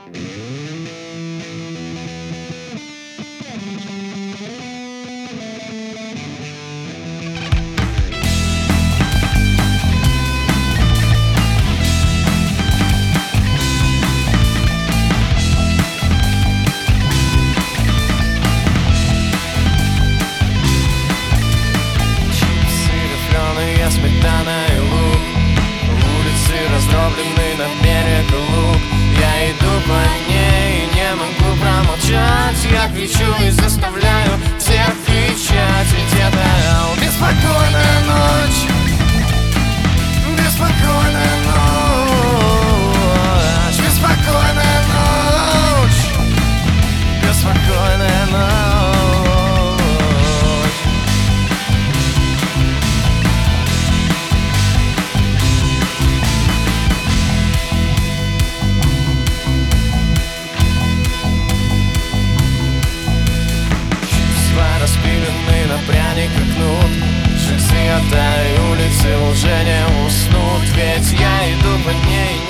Сметана и лук, улицы раздроблены на берег луг. Я иду по ней и не могу промолчать. Я кричу и заставляю всех кричать. Ведь это беспокойная ночь, беспокойная ночь, беспокойная ночь, беспокойная ночь. Распиленный на пряниках кнут, часы отдай улицы уже не уснут. Ведь я иду по ней.